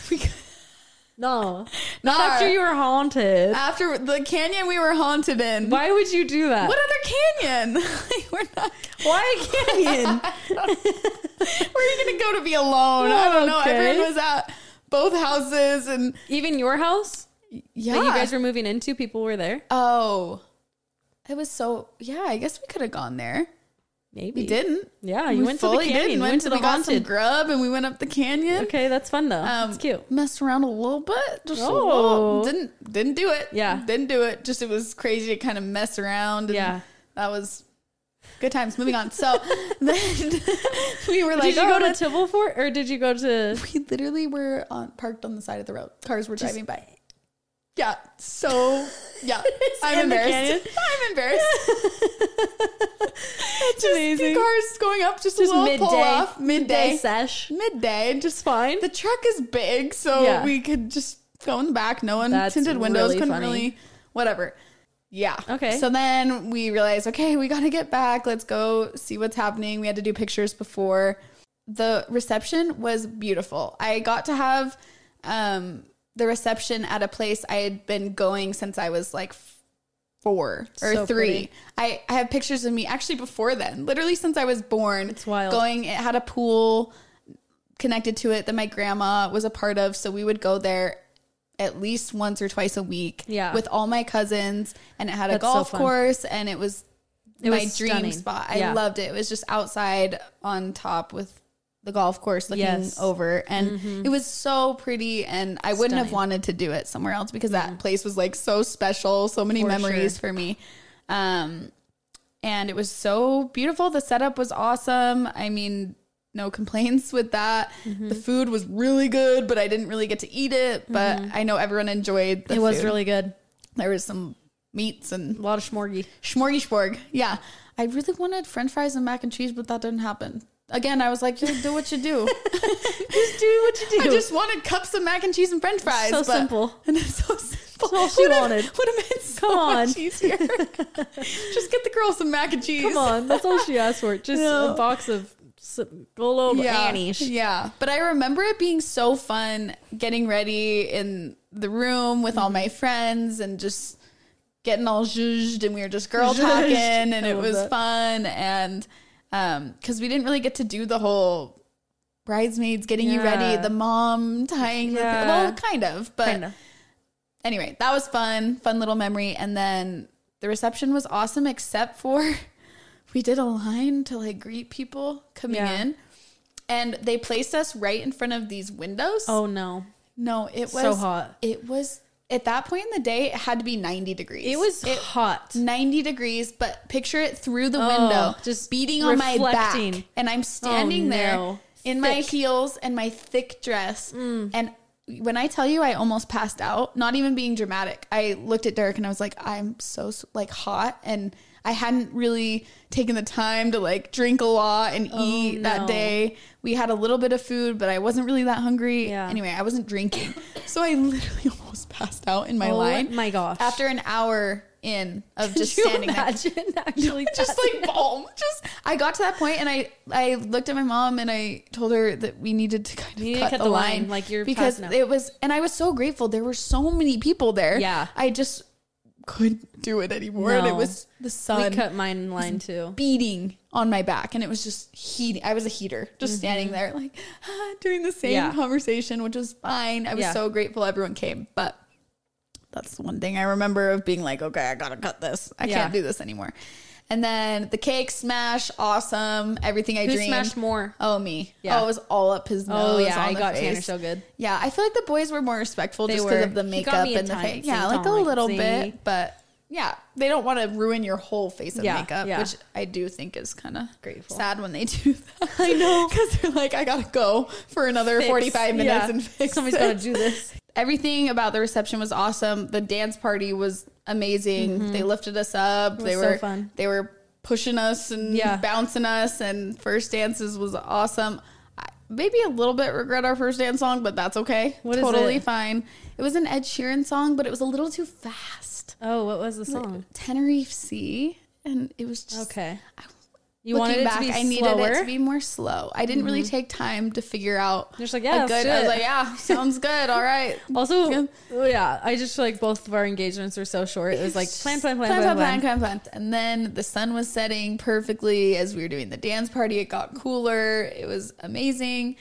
Not after you were haunted.
After the canyon we were haunted in.
Why would you do that?
What other canyon? We're not.
Why a canyon?
Where are you going to go to be alone? I don't know. Everyone was at both houses, and
even your house.
Yeah,
that you guys were moving into. People were there.
Oh, it was so. Yeah, I guess we could have gone there.
Maybe
we didn't.
Yeah, you went to the canyon.
We got some grub and we went up the canyon.
Okay, that's fun though. That's cute.
Messed around a little bit. Just a little. Didn't do it.
Yeah,
didn't do it. Just it was crazy to kind of mess around. And that was good times. Moving on. So then we were like,
did you go to Tibble Fort or did you go to?
We literally were parked on the side of the road. Cars were driving by. Yeah. So yeah, I'm embarrassed. I'm embarrassed.
That's amazing.
The cars going up, just a little
midday,
pull off,
midday sesh,
midday, just
fine.
The truck is big, so we could just go in the back. No one tinted windows, couldn't really, whatever. Yeah.
Okay.
So then we realized, okay, we got to get back. Let's go see what's happening. We had to do pictures before. The reception was beautiful. I got to have the reception at a place I had been going since I was like 4 or 3. Pretty. I have pictures of me actually before then, literally since I was born.
It's wild.
It had a pool connected to it that my grandma was a part of. So we would go there at least once or twice a week with all my cousins, and it had a golf course, and it was my dream spot. I loved it. It was just outside on top with the golf course looking over, and it was so pretty, and I wouldn't have wanted to do it somewhere else because that place was like so special, so many memories for me. And it was so beautiful. The setup was awesome. I mean, no complaints with that. The food was really good, but I didn't really get to eat it, but I know everyone enjoyed the food.
It was really good.
There was some meats and
a lot of smorgy.
Smorgy. Yeah. I really wanted French fries and mac and cheese, but that didn't happen. Again, I was like, do what you do.
Just do what you do.
I just wanted cups of mac and cheese and French fries.
So simple.
And it's so simple.
That's all she wanted.
Would have been so much easier. Just get the girl some mac and cheese.
Come on. That's all she asked for. Just a box of little
yeah.
Annie.
Yeah. But I remember it being so fun getting ready in the room with all my friends and just getting all zhuzhed, and we were just girl talking, and it was fun. And because we didn't really get to do the whole bridesmaids getting you ready, the mom tying the well, kind of, but anyway, that was fun little memory. And then the reception was awesome, except for we did a line to like greet people coming in, and they placed us right in front of these windows.
Oh no.
No, it was
so hot.
It was at that point in the day, it had to be 90 degrees.
It was hot.
90 degrees, but picture it through the window, just beating on my back. And I'm standing there in my heels and my thick dress. And when I tell you I almost passed out, not even being dramatic, I looked at Derek and I was like, I'm so like hot. And I hadn't really taken the time to like drink a lot and eat that day. We had a little bit of food, but I wasn't really that hungry. Yeah. Anyway, I wasn't drinking. So I literally almost passed out in my line.
Oh my gosh.
After an hour in of just
Could you
standing
imagine
there.
actually
Just like boom. I got to that point and I looked at my mom and I told her that we needed to kind of cut the line.
Like you're
because it was, and I was so grateful. There were so many people there.
Yeah.
I just couldn't do it anymore. And it was the sun.
We cut mine line too.
Beating on my back, and it was just heating. I was a heater, just standing there like doing the same conversation, which was fine. I was so grateful everyone came, but that's the one thing I remember of being like, okay, I gotta cut this. I can't do this anymore. And then the cake smash, awesome. Everything I dreamed. Who
smashed more?
Oh, me. Yeah. Oh, it was all up his nose.
Oh, yeah. I got
face.
Tanner so good.
Yeah. I feel like the boys were more respectful just because of the makeup and the face. Yeah, like a little bit. But yeah, they don't want to ruin your whole face of makeup, which I do think is kind of sad when they do that.
I know.
Because they're like, I got to go for another 45 minutes and fix
Somebody's got to do this.
Everything about the reception was awesome. The dance party was amazing. They lifted us up. They were so fun. They were pushing us and bouncing us, and first dances was awesome. Maybe a little bit regret our first dance song, but that's okay. Totally fine. It was an Ed Sheeran song, but it was a little too fast.
Oh, what was the song?
Like Tenerife Sea, and it was just
okay.
You wanted it to be slower? I needed it to be more slow. I didn't really take time to figure out.
Just like, yeah,
good. I was like, yeah, sounds good. All right.
Also, I just feel like both of our engagements were so short. It was like plan.
And then the sun was setting perfectly as we were doing the dance party. It got cooler. It was amazing.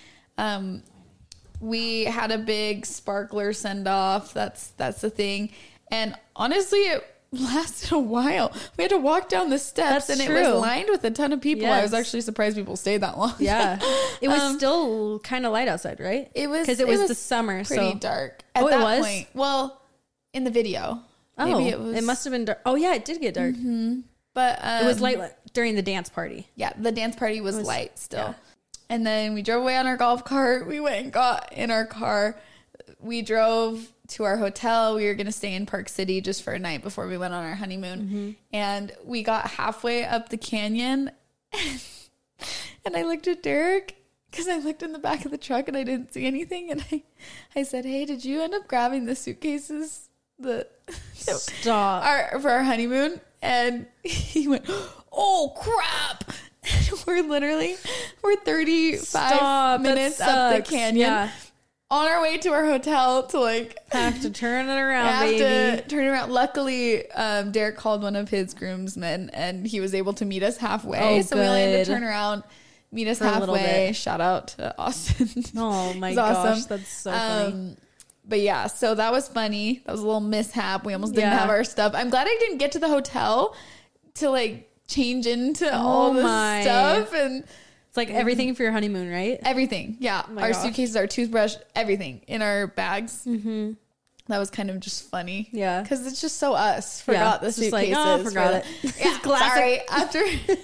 We had a big sparkler send off. That's the thing. And honestly, it lasted a while. We had to walk down the steps, and it was lined with a ton of people. I was actually surprised people stayed that long.
Yeah, it was still kind of light outside, right?
It was
because it was the summer,
pretty dark at that point. Well, in the video, maybe
it must have been dark. Oh yeah, it did get dark,
but
it was light during the dance party.
Yeah, the dance party was light still. Yeah. And then we drove away on our golf cart. We went and got in our car. We drove to our hotel. We were going to stay in Park City just for a night before we went on our honeymoon. And we got halfway up the canyon and I looked at Derek because I looked in the back of the truck and I didn't see anything. And I said, hey, did you end up grabbing the suitcases for our honeymoon? And he went, oh crap. We're 35 minutes up the canyon. Yeah. On our way to our hotel to
have to turn it around,
Luckily, Derek called one of his groomsmen and he was able to meet us halfway. So we only had to turn around, meet us halfway. Shout out to Austin.
Oh my gosh, awesome. That's so funny.
But yeah, so that was funny. That was a little mishap. We almost didn't have our stuff. I'm glad I didn't get to the hotel to change into all the stuff, and
it's like everything for your honeymoon, right?
Everything. Yeah. Our suitcases, our toothbrush, everything in our bags. That was kind of just funny.
Yeah.
Because it's just so us. Forgot the suitcases.
Forgot it.
Yeah. Sorry. After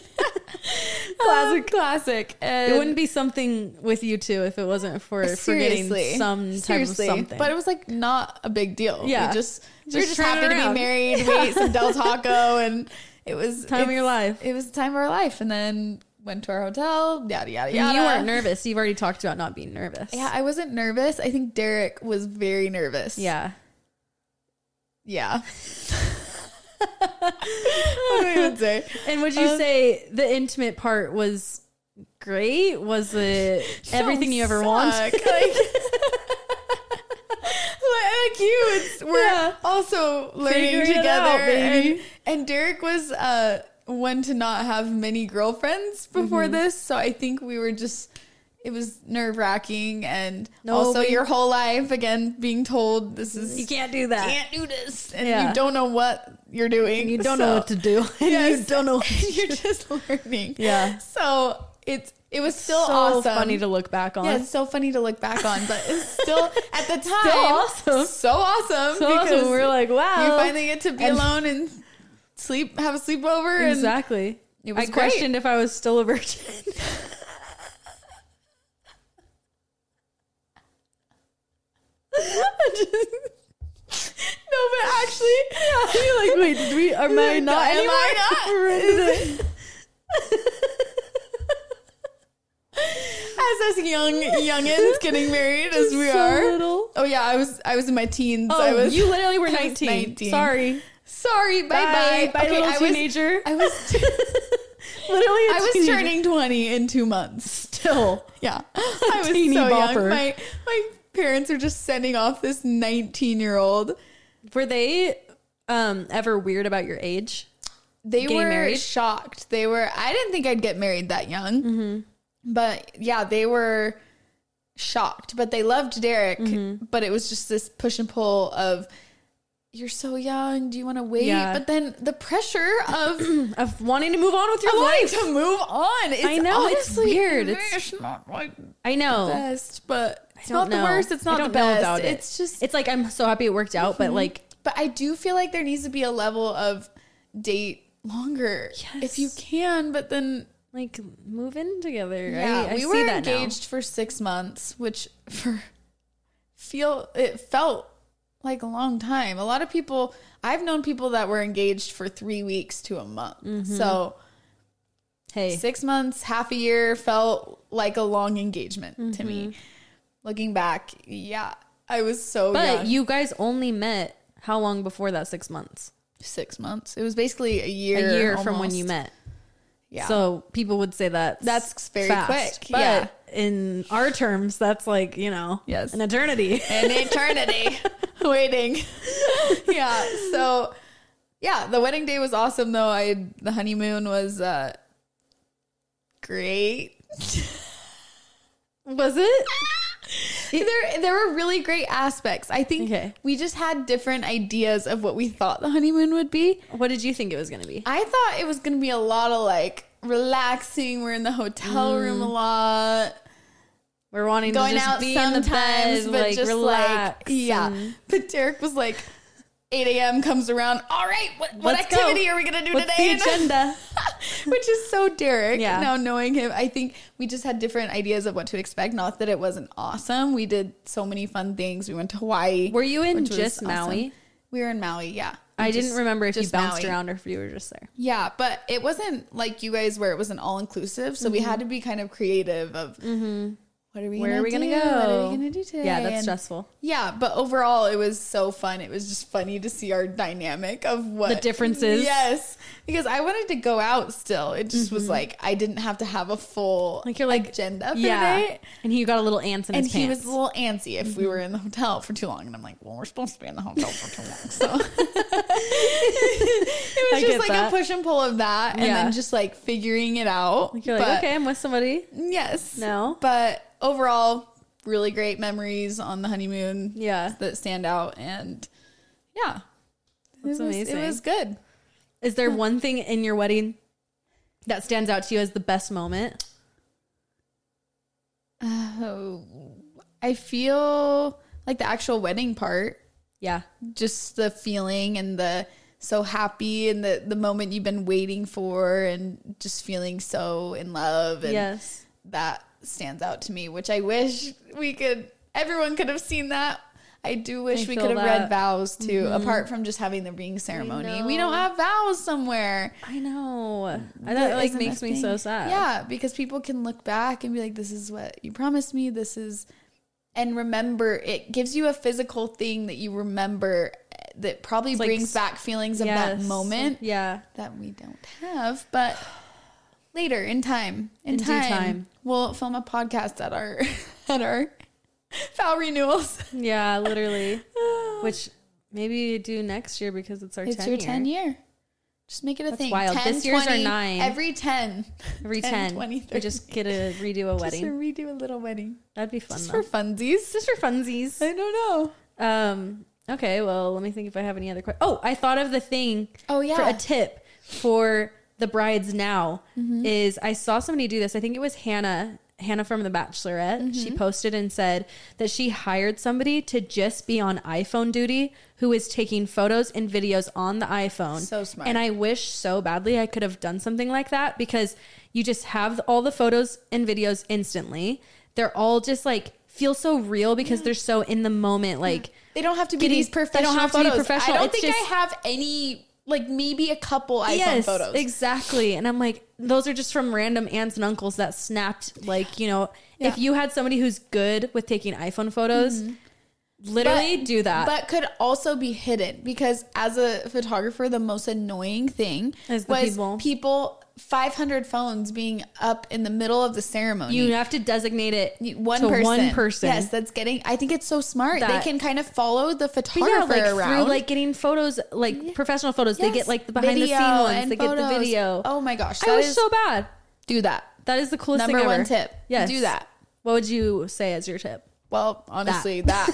classic. And
it wouldn't be something with you two if it wasn't for forgetting some type of something.
But it was not a big deal.
Yeah.
We were just happy to be married. We ate some Del Taco, and it was
time of your life.
It was the time of our life. And then went to our hotel, yada, yada, yada.
And you weren't nervous. You've already talked about not being nervous.
Yeah, I wasn't nervous. I think Derek was very nervous.
Yeah.
Yeah. What do I even say?
And would you say the intimate part was great? Was it everything you ever want?
Like you, we're also learning
Figuring it
together.
out, baby.
And Derek was one to not have many girlfriends before this, so I think we were just. It was nerve-wracking, and also your whole life, again, being told this is...
You can't do that.
Can't do this. And you don't know what you're doing.
You don't know what to do.
Yes.
You don't know.
You're just learning.
Yeah.
So it was still
so
awesome.
funny to look back on.
Yeah, it's so funny to look back on, but it's still, at the time,
awesome.
so awesome.
So awesome. We're like, wow.
You finally get to be alone and have a sleepover.
Exactly.
And it was
I questioned if I was still a virgin.
No, but actually,
You're like, wait, am I not
Am
anymore?
I not? As us youngins getting married as we
So
are.
little.
Oh yeah, I was in my teens.
Oh, you literally were
I was
19.
19.
Sorry.
Sorry, bye.
Bye, little teenager.
I was
Literally
I was turning 20 in 2 months.
still.
Yeah. I was
Teeny
so
bopper.
young. My parents are just sending off this 19-year-old.
Were they ever weird about your age?
They
Getting
were
married?
shocked. I didn't think I'd get married that young.
Mm-hmm.
But yeah, they were shocked. But they loved Derek.
Mm-hmm.
But it was just this push and pull of, you're so young. Do you want to wait?
Yeah.
But then the pressure of
Wanting to move on with your
wanting
life.
to move on. It's
I know, it's
honestly,
weird.
It's not like
I know.
the best, but it's
don't
not the
know.
worst. It's
I
not
don't
the
know
best.
about it.
It's just.
It's like, I'm so happy it worked out, but like,
But I do feel like there needs to be a level of date longer if you can. But then
like move in together.
yeah,
I
we
see
were
that now.
engaged for 6 months, which it felt like a long time. A lot of people, I've known people that were engaged for 3 weeks to a month. So
Hey,
6 months, half a year felt like a long engagement to me. Looking back, yeah, I was so
but
young.
you guys only met how long before that 6 months?
6 months. It was basically a year.
A year from when
almost.
you met.
Yeah.
So people would say
That's very
fast,
quick,
But
yeah.
in our terms, that's like,
Yes.
an eternity.
an eternity waiting. Yeah. So, yeah, the wedding day was awesome, though. The honeymoon was great.
Was it?
There were really great aspects. I think
Okay.
we just had different ideas of what we thought the honeymoon would be.
What did you think it was going to be?
I thought it was going to be a lot of like relaxing. We're in the hotel room a lot.
We're wanting
Going
to just
out
be in the
sometimes,
bed,
but
like
just
relax.
like, yeah.
and
But Derek was like, 8 a.m. comes around. All right, what
Let's
activity
go.
are we going to do
What's
today?
the agenda?
Which is so Derek.
Yeah.
Now knowing him, I think we just had different ideas of what to expect. Not that it wasn't awesome. We did so many fun things. We went to Hawaii.
Were you in
which was
just
awesome.
Maui?
We were in Maui, yeah.
I
Just-
didn't remember if you
just
bounced
Maui.
around or if you were just there.
Yeah, but it wasn't like you guys where it was an all-inclusive. So we had to be kind of creative of what are we
Where
gonna
are we going to
do?
go?
What are we going to do today?
Yeah, that's
And
stressful.
yeah, but overall, it was so fun. It was just funny to see our dynamic of what
The differences.
Yes, because I wanted to go out still. It just was like I didn't have to have a full
Like you're like,
agenda for
yeah.
the day.
And he got a little ants in
And
his
he
pants.
was a little antsy if we were in the hotel for too long. And I'm like, well, we're supposed to be in the hotel for too long. So it was
I
just
get
like
that.
a push and pull of that. And
Yeah.
then just like figuring it out.
Like you're like,
But-
okay, I'm with somebody.
Yes.
No.
But overall, really great memories on the honeymoon.
Yeah.
That stand out. And yeah.
That's amazing.
It was good.
Is there one thing in your wedding that stands out to you as the best moment?
I feel like the actual wedding part,
Yeah.
just the feeling and the so happy and the moment you've been waiting for and just feeling so in love. And
Yes.
that stands out to me, which I wish everyone could have seen that. I do wish
I
we
feel
could have
that.
read vows too, apart from just having the ring ceremony. We
know.
don't have vows somewhere.
I know. That
That
like
isn't
makes
a
me so
thing.
sad.
Yeah, because people can look back and be like, this is what you promised me. And remember, it gives you a physical thing that you remember that probably
like
brings back feelings of that
Yes.
moment
Yeah.
that we don't have. But later in time. In
due time.
We'll film a podcast at our vow renewals.
Yeah, literally. Which maybe do next year because it's our 10 year.
It's your 10 year. Just make it a thing.
Wild.
10,
this year's
20,
our 9.
Every 10.
Every 10.
20, 30.
We just get to redo a wedding.
Just to redo a little wedding.
That'd be fun
Just
though.
for funsies.
Just for funsies.
I don't know.
Okay, well, let me think if I have any other questions. Oh, I thought of the thing.
Oh, yeah.
For a tip for the brides now is I saw somebody do this. I think it was Hannah from The Bachelorette. She posted and said that she hired somebody to just be on iPhone duty who is taking photos and videos on the iPhone.
So smart.
And I wish so badly I could have done something like that because you just have all the photos and videos instantly. They're all just like feel so real because they're so in the moment. Like
They don't have to be these professional
They don't have
photos.
to be professional.
I don't
It's
think
just-
I have any, like maybe a couple iPhone photos.
Exactly. And I'm like, those are just from random aunts and uncles that snapped, like, you know, if you had somebody who's good with taking iPhone photos, literally do that.
But could also be hidden because as a photographer, the most annoying thing
Is the
was people 500 phones being up in the middle of the ceremony.
You have to designate it
one
to
person.
one person.
Yes, that's getting, I think it's so smart.
That-
They can kind of follow the
But
photographer
yeah, like
around.
through like getting photos, like professional photos. They
Yes.
get like the behind the
Video
scene ones.
and
They get the
photos.
video.
Oh my gosh.
I
That
was
is,
so bad.
do that.
That is the coolest
Number
thing ever.
one tip.
Yes.
Do that.
What would you say as your tip?
Well, honestly, that.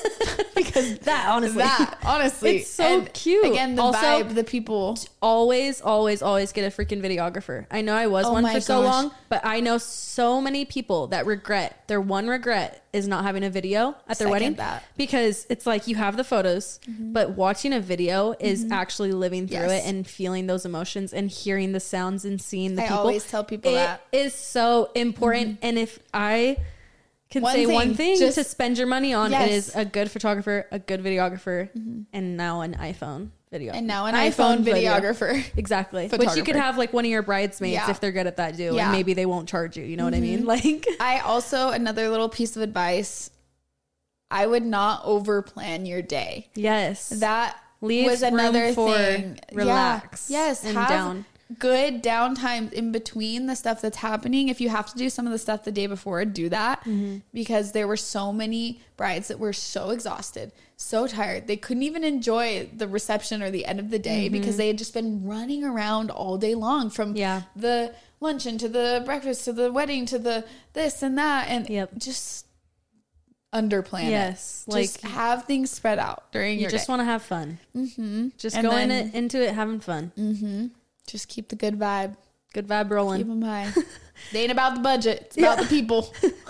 Because
That, honestly.
honestly.
It's so
And
cute.
Again, the
Also,
vibe, the people.
Always get a freaking videographer. I know I was
Oh
one
my
for so
gosh.
long, but I know so many people that their one regret is not having a video at their
Second
wedding
that.
because it's like you have the photos, but watching a video is actually living through
Yes.
it and feeling those emotions and hearing the sounds and seeing the
I
people.
always tell people that.
It is so important. And if I can
One
say
thing,
one thing
just-
to spend your money on,
Yes.
it is a good photographer, a good videographer, and now an iPhone video.
And now an iPhone
video.
videographer.
Exactly. Which you
Photographer.
could have like one of your bridesmaids
Yeah.
if they're good at that too.
Yeah.
And maybe they won't charge you. You know what I mean? Like,
I also, another little piece of advice, I would not over plan your day.
yes.
That
Leave
was another
room for
thing.
relax
Yeah. Yes.
and
have
down.
good downtime in between the stuff that's happening. If you have to do some of the stuff the day before, do that. Because there were so many brides that were so exhausted, so tired. They couldn't even enjoy the reception or the end of the day because they had just been running around all day long from the luncheon to the breakfast to the wedding to the this and that. And just underplan
Yes,
it. Just
like-
have things spread out during
You
your
just
day.
want to have fun. Just
And
go
then-
into it having fun.
Just keep the good vibe.
Good vibe rolling.
Keep them high. They ain't about the budget. It's about the people.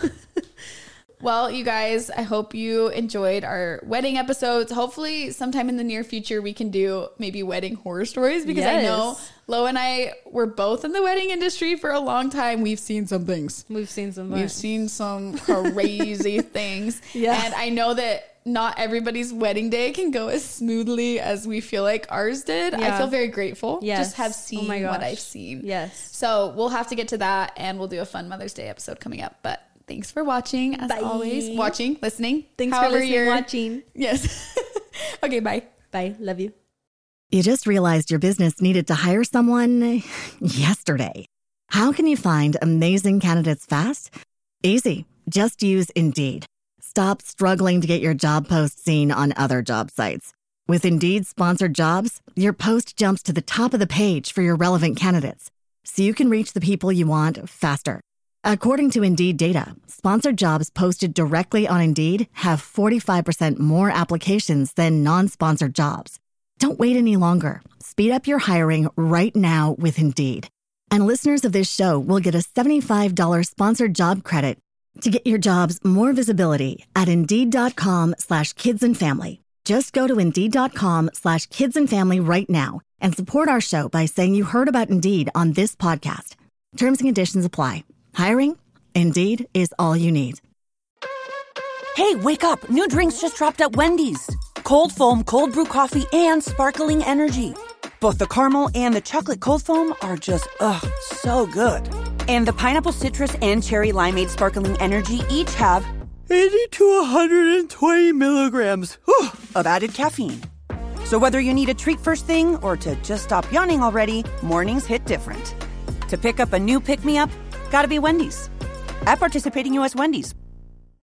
Well, you guys, I hope you enjoyed our wedding episodes. Hopefully sometime in the near future we can do maybe wedding horror stories because I know
Yes.
Lo and I were both in the wedding industry for a long time. We've seen some things.
We've seen some
We've
fun.
seen some crazy things.
Yeah.
And I know that not everybody's wedding day can go as smoothly as we feel like ours did. I
Yeah.
feel very grateful.
Yes.
Just have
Oh
seen
my
what
gosh.
I've seen.
Yes.
So we'll have to get to that and we'll do a fun Mother's Day episode coming up. But thanks for watching as
Bye.
always. Watching, listening.
Thanks for listening, watching.
Yes. Okay, bye.
Bye. Love you.
You just realized your business needed to hire someone yesterday. How can you find amazing candidates fast? Easy. Just use Indeed. Stop struggling to get your job post seen on other job sites. With Indeed sponsored jobs, your post jumps to the top of the page for your relevant candidates, so you can reach the people you want faster. According to Indeed data, sponsored jobs posted directly on Indeed have 45% more applications than non-sponsored jobs. Don't wait any longer. Speed up your hiring right now with Indeed. And listeners of this show will get a $75 sponsored job credit to get your jobs more visibility at Indeed.com/kidsandfamily. Just go to Indeed.com/kidsandfamily right now and support our show by saying you heard about Indeed on this podcast. Terms and conditions apply. Hiring? Indeed is all you need.
Hey, wake up. New drinks just dropped at Wendy's. Cold foam, cold brew coffee, and sparkling energy. Both the caramel and the chocolate cold foam are just, so good. And the pineapple citrus and cherry limeade sparkling energy each have 80 to 120 milligrams of added caffeine. So whether you need a treat first thing or to just stop yawning already, mornings hit different. To pick up a new pick-me-up, gotta be Wendy's. At participating U.S. Wendy's,